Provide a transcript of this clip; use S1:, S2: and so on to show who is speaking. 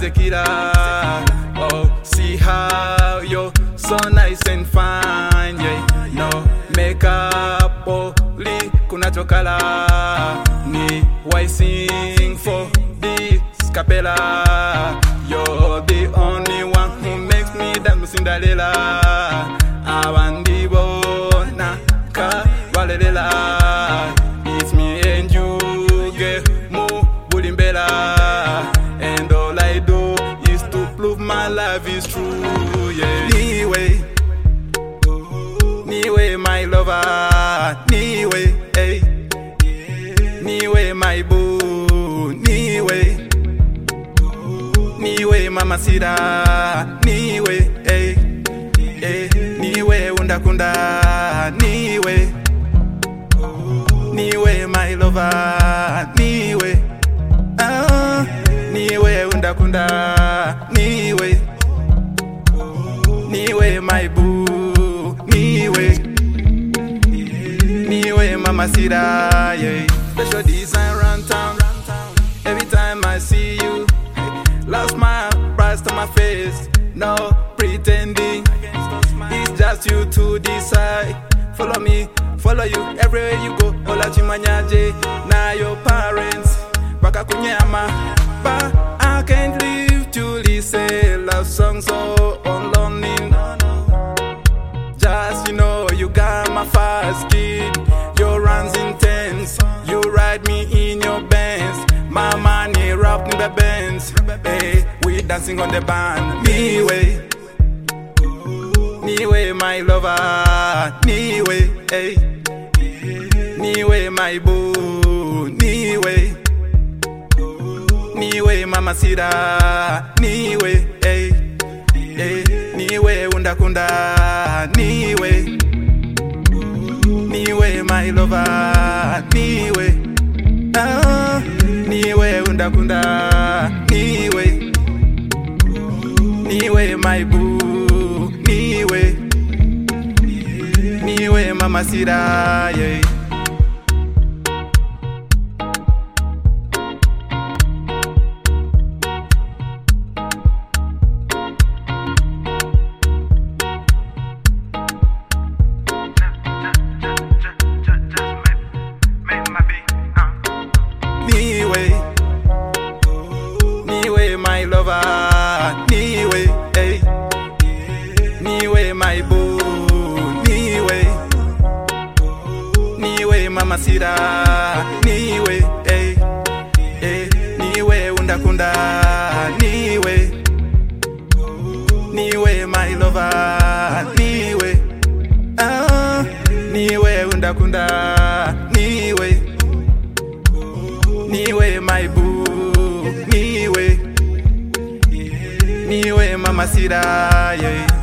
S1: tequila. Oh, see how you're so nice and fine, yeah. No makeup, only kuna chokala. Ni why sing for this capella? You're the only one who makes me dance Cinderella. Awandibo na ka walela. It's me and you, get mu bulimbela. And all I do is to prove my love is true, yeah. Niwe, my lover. Niwe, hey. Niwe, my boo. Niwe, mamacita. Niwe, hey. Niwe, undakunda. Niwe, my lover. Niwe, niwe, undakunda. Niwe, my boo. Niwe, mamacita, yeah. Special design round town. Every time I see you, lost my price to my face. No pretending, it's just you to decide. Follow me, follow you everywhere you go. Ola chimanyaje na your parents baka kunyama, but I can't live to listen love songs so lonely. Just you got my fast kid. Your runs intense. You ride me in your Benz. My money wrapped in the Benz. Hey, we dancing on the band. Niwe, my lover. Niwe, hey. Niwe, my boo. Niwe, mamacita. Niwe, hey. Niwe, undakunda. Niwe, my lover. Niwe, undakunda. Niwe, my boo. Niwe, mamacita, yeah. Niwe, my lover. Niwe, hey. Niwe, my boo. Niwe, mamacita. Niwe, hey. Niwe, undakunda. Niwe, my lover. Niwe, undakunda. Niwe, my boo. Niwe, mamacita, yeah.